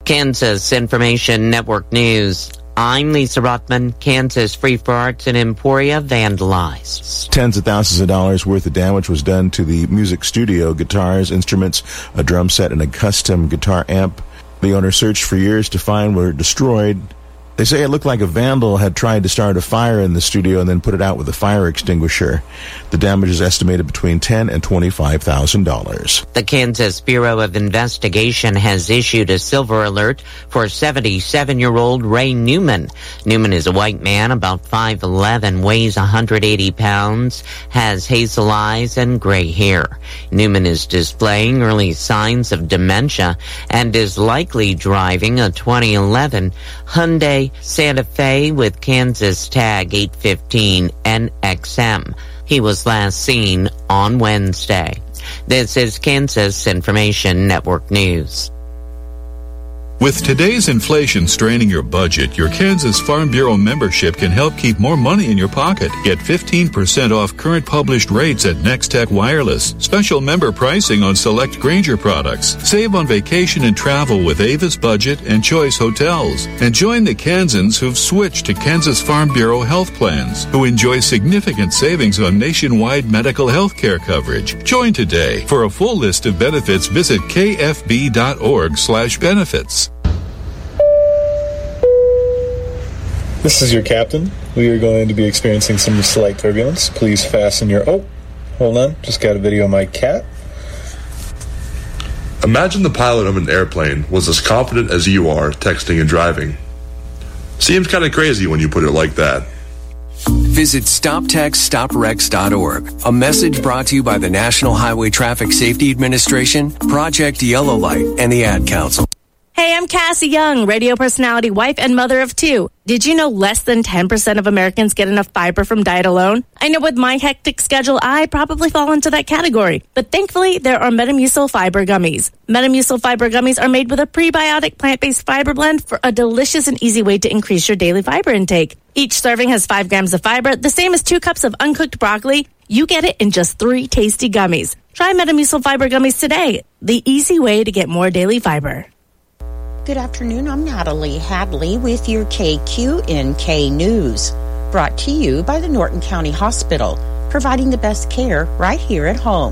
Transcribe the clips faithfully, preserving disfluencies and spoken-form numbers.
Kansas Information Network News. I'm Lisa Rothman. Kansas Free for Arts in Emporia vandalized. Tens of thousands of dollars worth of damage was done to the music studio, guitars, instruments, a drum set, and a custom guitar amp. The owner searched for years to find were destroyed. They say it looked like a vandal had tried to start a fire in the studio and then put it out with a fire extinguisher. The damage is estimated between ten thousand dollars and twenty-five thousand dollars. The Kansas Bureau of Investigation has issued a silver alert for seventy-seven-year-old Ray Newman. Newman is a white man, about five eleven, weighs one hundred eighty pounds, has hazel eyes and gray hair. Newman is displaying early signs of dementia and is likely driving a twenty eleven Hyundai Santa Fe with Kansas tag eight fifteen N X M. He was last seen on Wednesday. This is Kansas Information Network News. With today's inflation straining your budget, your Kansas Farm Bureau membership can help keep more money in your pocket. Get fifteen percent off current published rates at Nextech Wireless. Special member pricing on select Grainger products. Save on vacation and travel with Avis Budget and Choice Hotels. And join the Kansans who've switched to Kansas Farm Bureau health plans, who enjoy significant savings on nationwide medical health care coverage. Join today. For a full list of benefits, visit kfb.org slash benefits. This is your captain. We are going to be experiencing some slight turbulence. Please fasten your... Oh, hold on. Just got a video of my cat. Imagine the pilot of an airplane was as confident as you are texting and driving. Seems kind of crazy when you put it like that. Visit stop text stop wrecks dot org. A message brought to you by the National Highway Traffic Safety Administration, Project Yellow Light, and the Ad Council. Hey, I'm Cassie Young, radio personality, wife, and mother of two. Did you know less than ten percent of Americans get enough fiber from diet alone? I know with my hectic schedule, I probably fall into that category. But thankfully, there are Metamucil Fiber Gummies. Metamucil Fiber Gummies are made with a prebiotic plant-based fiber blend for a delicious and easy way to increase your daily fiber intake. Each serving has five grams of fiber, the same as two cups of uncooked broccoli. You get it in just three tasty gummies. Try Metamucil Fiber Gummies today, the easy way to get more daily fiber. Good afternoon, I'm Natalie Hadley with your K Q N K News. Brought to you by the Norton County Hospital, providing the best care right here at home.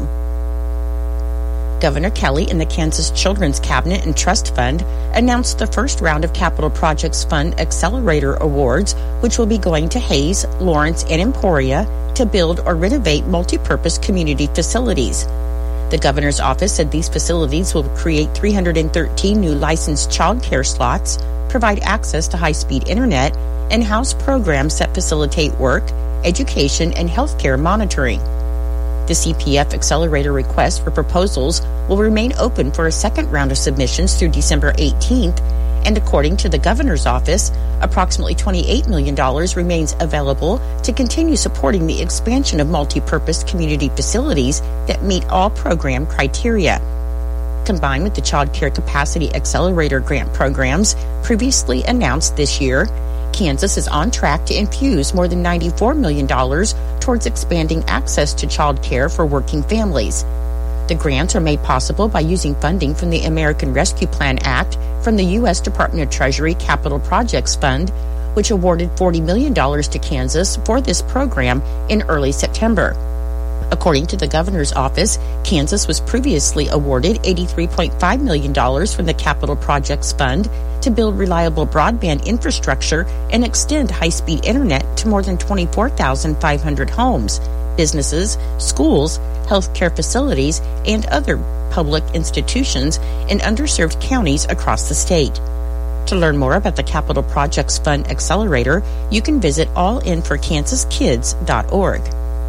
Governor Kelly and the Kansas Children's Cabinet and Trust Fund announced the first round of Capital Projects Fund Accelerator Awards, which will be going to Hayes, Lawrence, and Emporia to build or renovate multi-purpose community facilities. The governor's office said these facilities will create three hundred thirteen new licensed child care slots, provide access to high-speed internet, and house programs that facilitate work, education, and healthcare monitoring. The C P F Accelerator request for proposals will remain open for a second round of submissions through December eighteenth, and according to the governor's office, approximately twenty-eight million dollars remains available to continue supporting the expansion of multi-purpose community facilities that meet all program criteria. Combined with the Child Care Capacity Accelerator grant programs previously announced this year, Kansas is on track to infuse more than ninety-four million dollars towards expanding access to child care for working families. The grants are made possible by using funding from the American Rescue Plan Act from the U S Department of Treasury Capital Projects Fund, which awarded forty million dollars to Kansas for this program in early September. According to the governor's office, Kansas was previously awarded eighty-three point five million dollars from the Capital Projects Fund to build reliable broadband infrastructure and extend high-speed internet to more than twenty-four thousand five hundred homes, businesses, schools, healthcare facilities, and other public institutions in underserved counties across the state. To learn more about the Capital Projects Fund Accelerator, you can visit all in for kansas kids dot org.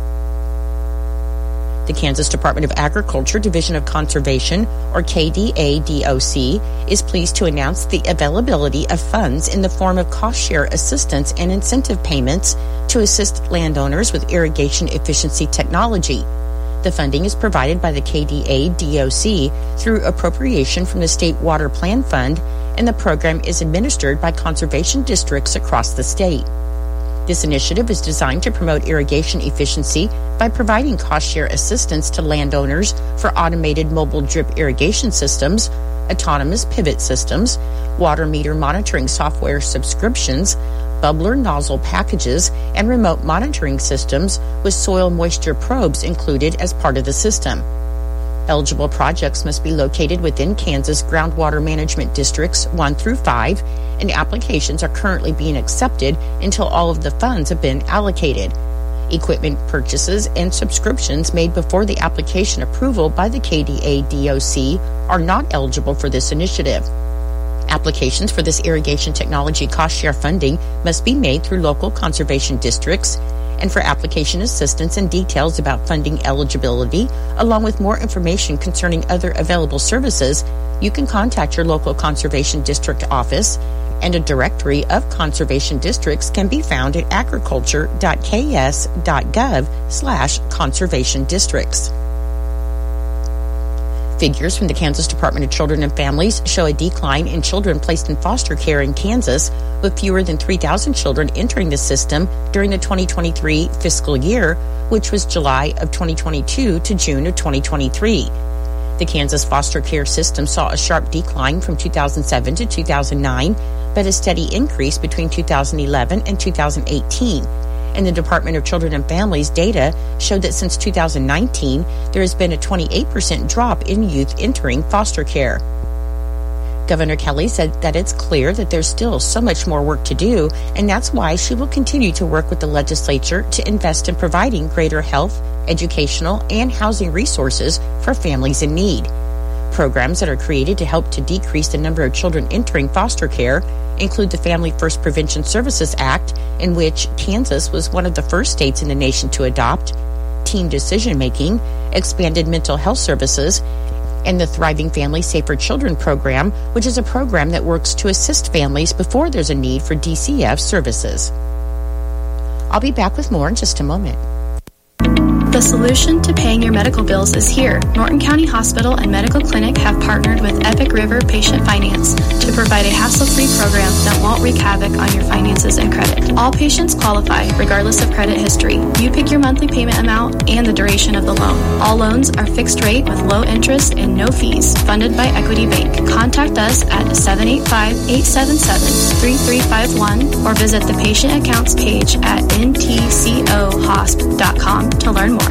The Kansas Department of Agriculture Division of Conservation, or K D A D O C, is pleased to announce the availability of funds in the form of cost-share assistance and incentive payments to assist landowners with irrigation efficiency technology. The funding is provided by the K D A D O C through appropriation from the State Water Plan Fund, and the program is administered by conservation districts across the state. This initiative is designed to promote irrigation efficiency by providing cost-share assistance to landowners for automated mobile drip irrigation systems, autonomous pivot systems, water meter monitoring software subscriptions, bubbler nozzle packages, and remote monitoring systems with soil moisture probes included as part of the system. Eligible projects must be located within Kansas groundwater management districts one through five, and applications are currently being accepted until all of the funds have been allocated. Equipment purchases and subscriptions made before the application approval by the K D A D O C are not eligible for this initiative. Applications for this irrigation technology cost share funding must be made through local conservation districts, and for application assistance and details about funding eligibility, along with more information concerning other available services, you can contact your local conservation district office, and a directory of conservation districts can be found at agriculture.ks.gov slash conservation districts. Figures from the Kansas Department of Children and Families show a decline in children placed in foster care in Kansas, with fewer than three thousand children entering the system during the twenty twenty-three fiscal year, which was July of twenty twenty-two to June of twenty twenty-three. The Kansas foster care system saw a sharp decline from two thousand seven to two thousand nine, but a steady increase between two thousand eleven and two thousand eighteen. And the Department of Children and Families data showed that since two thousand nineteen, there has been a twenty-eight percent drop in youth entering foster care. Governor Kelly said that it's clear that there's still so much more work to do, and that's why she will continue to work with the legislature to invest in providing greater health, educational, and housing resources for families in need. Programs that are created to help to decrease the number of children entering foster care include the Family First Prevention Services Act, in which Kansas was one of the first states in the nation to adopt, teen decision-making, expanded mental health services, and the Thriving Family Safer Children program, which is a program that works to assist families before there's a need for D C F services. I'll be back with more in just a moment. The solution to paying your medical bills is here. Norton County Hospital and Medical Clinic have partnered with Epic River Patient Finance to provide a hassle-free program that won't wreak havoc on your finances and credit. All patients qualify, regardless of credit history. You pick your monthly payment amount and the duration of the loan. All loans are fixed rate with low interest and no fees, funded by Equity Bank. Contact us at seven eight five, eight seven seven, three three five one or visit the patient accounts page at n t c o hosp dot com to learn more.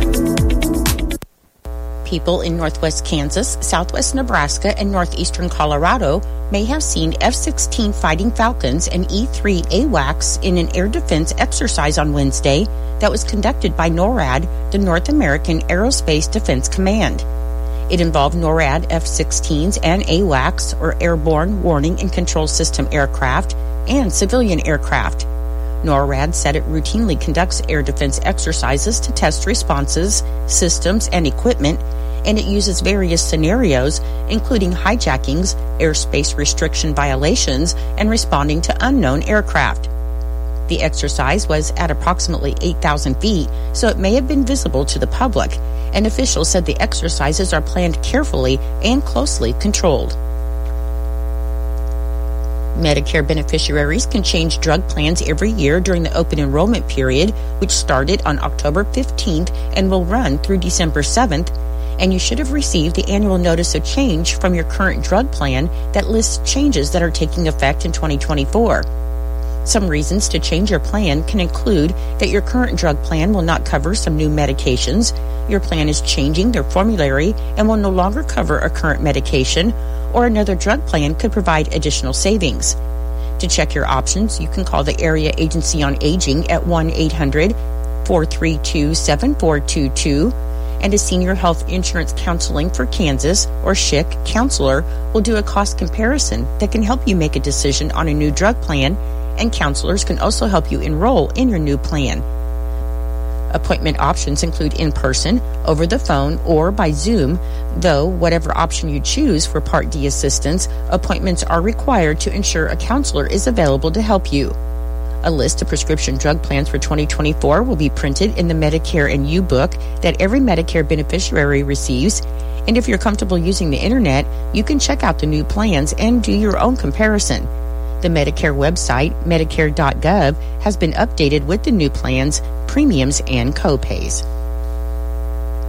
People in northwest Kansas, southwest Nebraska, and northeastern Colorado may have seen F sixteen Fighting Falcons and E three AWACS in an air defense exercise on Wednesday that was conducted by NORAD, the North American Aerospace Defense Command. It involved NORAD F sixteens and AWACS, or Airborne Warning and Control System aircraft, and civilian aircraft. NORAD said it routinely conducts air defense exercises to test responses, systems, and equipment, and it uses various scenarios, including hijackings, airspace restriction violations, and responding to unknown aircraft. The exercise was at approximately eight thousand feet, so it may have been visible to the public, and officials said the exercises are planned carefully and closely controlled. Medicare beneficiaries can change drug plans every year during the open enrollment period, which started on October fifteenth and will run through December seventh, and you should have received the annual notice of change from your current drug plan that lists changes that are taking effect in twenty twenty-four. Some reasons to change your plan can include that your current drug plan will not cover some new medications, your plan is changing their formulary and will no longer cover a current medication, or another drug plan could provide additional savings. To check your options, you can call the Area Agency on Aging at one eight hundred, four three two, seven four two two, and a Senior Health Insurance Counseling for Kansas, or S H I C, counselor will do a cost comparison that can help you make a decision on a new drug plan, and counselors can also help you enroll in your new plan. Appointment options include in-person, over the phone, or by Zoom, though whatever option you choose for Part D assistance, appointments are required to ensure a counselor is available to help you. A list of prescription drug plans for twenty twenty-four will be printed in the Medicare and You book that every Medicare beneficiary receives, and if you're comfortable using the internet, you can check out the new plans and do your own comparison. The Medicare website, medicare dot gov, has been updated with the new plans, premiums, and co-pays.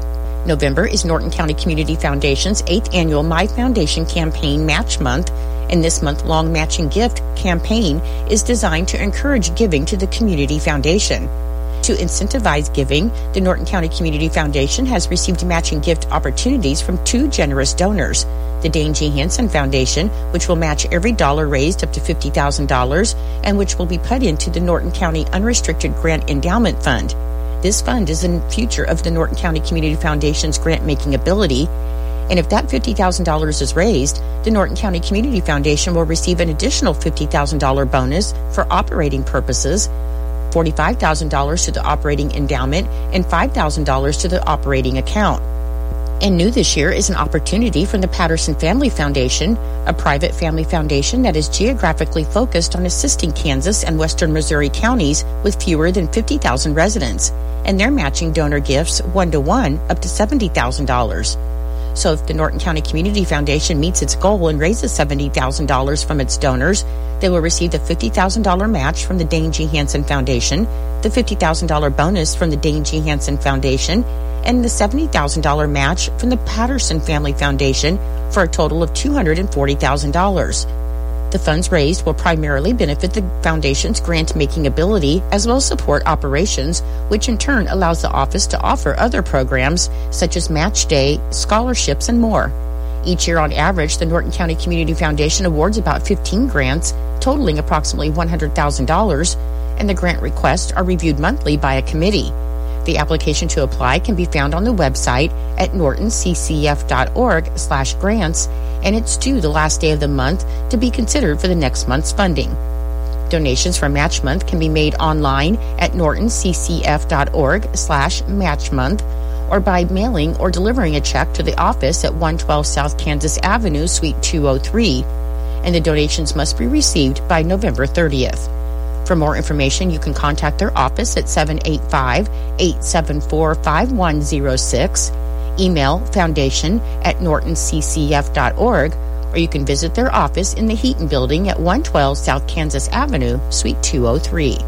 November is Norton County Community Foundation's eighth annual My Foundation Campaign Match Month, and this month-long matching gift campaign is designed to encourage giving to the Community Foundation. To incentivize giving, the Norton County Community Foundation has received matching gift opportunities from two generous donors, the Dane G. Hansen Foundation, which will match every dollar raised up to fifty thousand dollars and which will be put into the Norton County Unrestricted Grant Endowment Fund. This fund is in future of the Norton County Community Foundation's grant-making ability, and if that fifty thousand dollars is raised, the Norton County Community Foundation will receive an additional fifty thousand dollars bonus for operating purposes, forty-five thousand dollars to the operating endowment, and five thousand dollars to the operating account. And new this year is an opportunity from the Patterson Family Foundation, a private family foundation that is geographically focused on assisting Kansas and western Missouri counties with fewer than fifty thousand residents, and they're matching donor gifts one-to-one up to seventy thousand dollars. So if the Norton County Community Foundation meets its goal and raises seventy thousand dollars from its donors, they will receive the fifty thousand dollars match from the Dane G. Hansen Foundation, the fifty thousand dollars bonus from the Dane G. Hansen Foundation, and the seventy thousand dollars match from the Patterson Family Foundation for a total of two hundred forty thousand dollars. The funds raised will primarily benefit the Foundation's grant-making ability as well as support operations, which in turn allows the office to offer other programs such as Match Day, scholarships, and more. Each year on average, the Norton County Community Foundation awards about fifteen grants, totaling approximately one hundred thousand dollars, and the grant requests are reviewed monthly by a committee. The application to apply can be found on the website at nortonccf.org slash grants, and it's due the last day of the month to be considered for the next month's funding. Donations for Match Month can be made online at nortonccf.org slash match month or by mailing or delivering a check to the office at one twelve South Kansas Avenue, Suite two oh three, and the donations must be received by November thirtieth. For more information, you can contact their office at seven eight five, eight seven four, five one zero six, email foundation at nortonccf.org, or you can visit their office in the Heaton Building at one twelve South Kansas Avenue, Suite two oh three.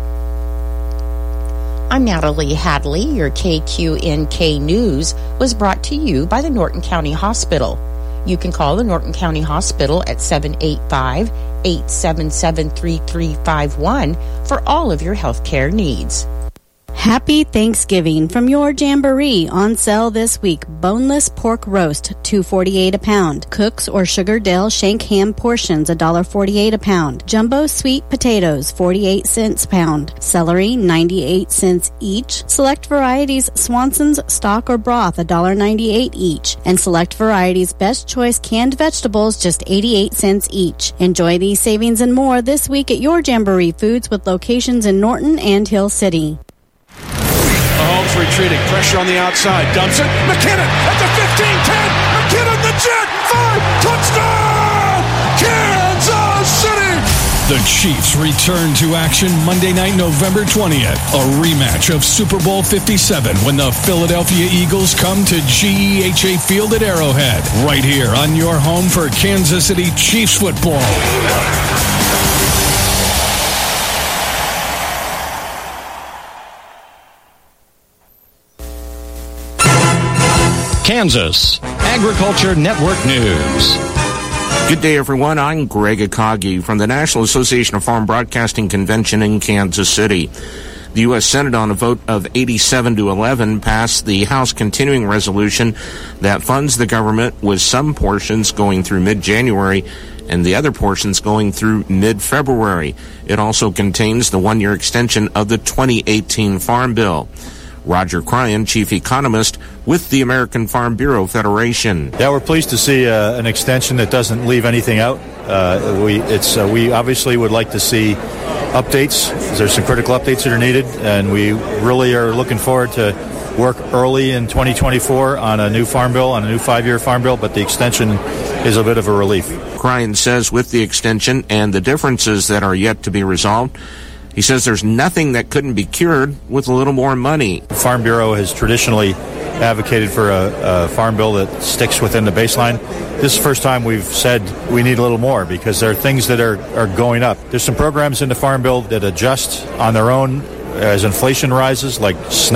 I'm Natalie Hadley. Your K Q N K News was brought to you by the Norton County Hospital. You can call the Norton County Hospital at seven eight five, eight seven seven, three three five one for all of your health care needs. Happy Thanksgiving from your Jamboree. On sale this week, boneless pork roast, two forty-eight a pound. Cook's or Sugardale shank ham portions, one forty-eight a pound. Jumbo sweet potatoes, forty-eight cents a pound. Celery, ninety-eight cents each. Select varieties Swanson's stock or broth, one ninety-eight each. And select varieties Best Choice canned vegetables, just eighty-eight cents each. Enjoy these savings and more this week at your Jamboree Foods with locations in Norton and Hill City. Mahomes retreating, pressure on the outside, dumps it, McKinnon at the fifteen, ten, McKinnon the jet, five, touchdown, Kansas City! The Chiefs return to action Monday night, November twentieth, a rematch of Super Bowl fifty-seven when the Philadelphia Eagles come to G E H A Field at Arrowhead, right here on your home for Kansas City Chiefs football. Kansas Agriculture Network News. Good day, everyone. I'm Greg Akagi from the National Association of Farm Broadcasting Convention in Kansas City. The U S Senate, on a vote of eighty-seven to eleven, passed the House continuing resolution that funds the government, with some portions going through mid-January and the other portions going through mid-February. It also contains the one-year extension of the twenty eighteen Farm Bill. Roger Cryan, chief economist with the American Farm Bureau Federation. Yeah, we're pleased to see uh, an extension that doesn't leave anything out. Uh, we it's uh, we obviously would like to see updates. There's some critical updates that are needed, and we really are looking forward to work early in twenty twenty-four on a new farm bill, on a new five-year farm bill, but the extension is a bit of a relief. Cryan says with the extension and the differences that are yet to be resolved, he says there's nothing that couldn't be cured with a little more money. The Farm Bureau has traditionally advocated for a, a farm bill that sticks within the baseline. This is the first time we've said we need a little more because there are things that are, are going up. There's some programs in the Farm Bill that adjust on their own as inflation rises, like SNAP,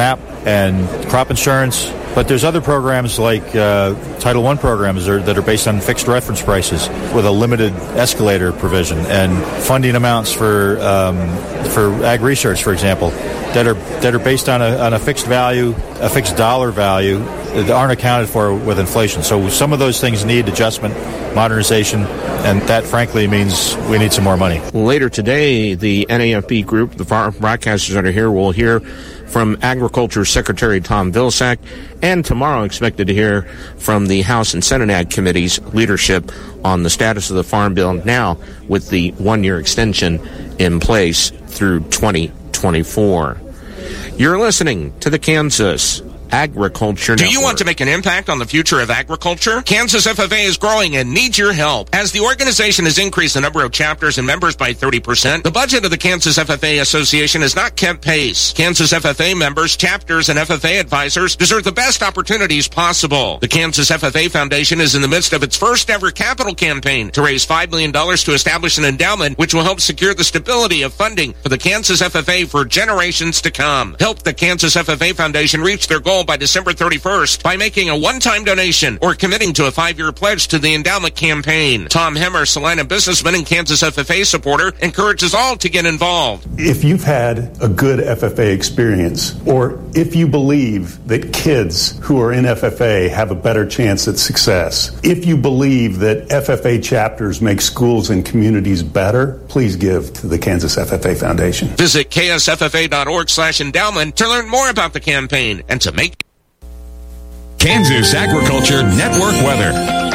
and crop insurance. But there's other programs like uh, Title I programs are, that are based on fixed reference prices with a limited escalator provision, and funding amounts for um, for ag research, for example, that are that are based on a, on a fixed value, a fixed dollar value that aren't accounted for with inflation. So some of those things need adjustment, modernization, and that, frankly, means we need some more money. Later today, the N A F B group, the farm broadcasters that are here, will hear from Agriculture Secretary Tom Vilsack, and tomorrow expected to hear from the House and Senate Ag Committee's leadership on the status of the Farm Bill now with the one-year extension in place through twenty twenty-four. You're listening to the Kansas Agriculture Do Network. you want to make an impact on the future of agriculture? Kansas F F A is growing and needs your help. As the organization has increased the number of chapters and members by thirty percent, the budget of the Kansas F F A Association has not kept pace. Kansas F F A members, chapters, and F F A advisors deserve the best opportunities possible. The Kansas F F A Foundation is in the midst of its first ever capital campaign to raise five million dollars to establish an endowment which will help secure the stability of funding for the Kansas F F A for generations to come. Help the Kansas F F A Foundation reach their goal by December thirty-first by making a one-time donation or committing to a five-year pledge to the endowment campaign. Tom Hemmer, Salina businessman and Kansas F F A supporter, encourages all to get involved. If you've had a good F F A experience, or if you believe that kids who are in F F A have a better chance at success, if you believe that F F A chapters make schools and communities better, please give to the Kansas F F A Foundation. Visit K S F F A dot org slash endowment to learn more about the campaign and to make Kansas Agriculture Network weather.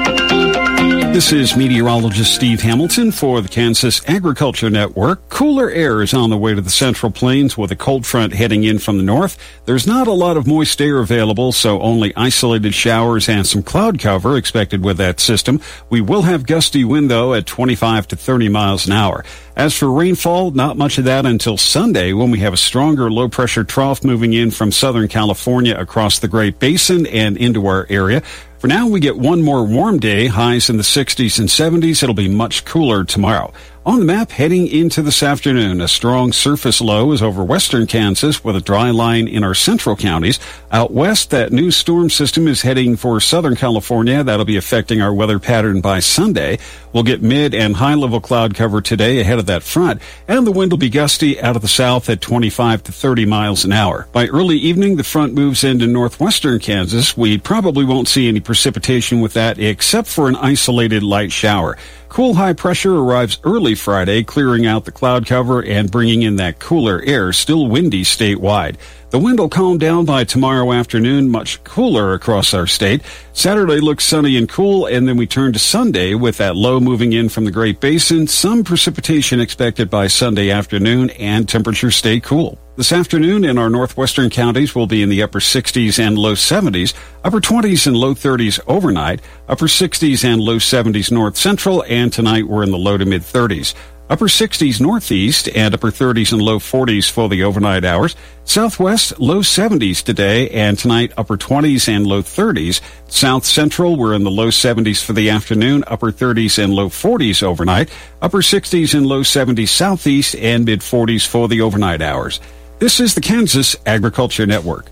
This is meteorologist Steve Hamilton for the Kansas Agriculture Network. Cooler air is on the way to the Central Plains with a cold front heading in from the north. There's not a lot of moist air available, so only isolated showers and some cloud cover expected with that system. We will have gusty wind, though, at twenty-five to thirty miles an hour. As for rainfall, not much of that until Sunday when we have a stronger low-pressure trough moving in from Southern California across the Great Basin and into our area. For now, we get one more warm day, highs in the sixties and seventies. It'll be much cooler tomorrow. On the map, heading into this afternoon, a strong surface low is over western Kansas with a dry line in our central counties. Out west, that new storm system is heading for Southern California. That'll be affecting our weather pattern by Sunday. We'll get mid and high-level cloud cover today ahead of that front, and the wind will be gusty out of the south at twenty-five to thirty miles an hour. By early evening, the front moves into northwestern Kansas. We probably won't see any precipitation with that except for an isolated light shower. Cool high pressure arrives early Friday, clearing out the cloud cover and bringing in that cooler air, still windy statewide. The wind will calm down by tomorrow afternoon, much cooler across our state. Saturday looks sunny and cool, and then we turn to Sunday with that low moving in from the Great Basin. Some precipitation expected by Sunday afternoon, and temperatures stay cool. This afternoon in our northwestern counties will be in the upper sixties and low seventies, upper twenties and low thirties overnight, upper sixties and low seventies north central, and tonight we're in the low to mid thirties. Upper sixties northeast and upper thirties and low forties for the overnight hours. Southwest, low seventies today, and tonight upper twenties and low thirties. South central, we're in the low seventies for the afternoon, upper thirties and low forties overnight. Upper sixties and low seventies southeast and mid forties for the overnight hours. This is the Kansas Agriculture Network.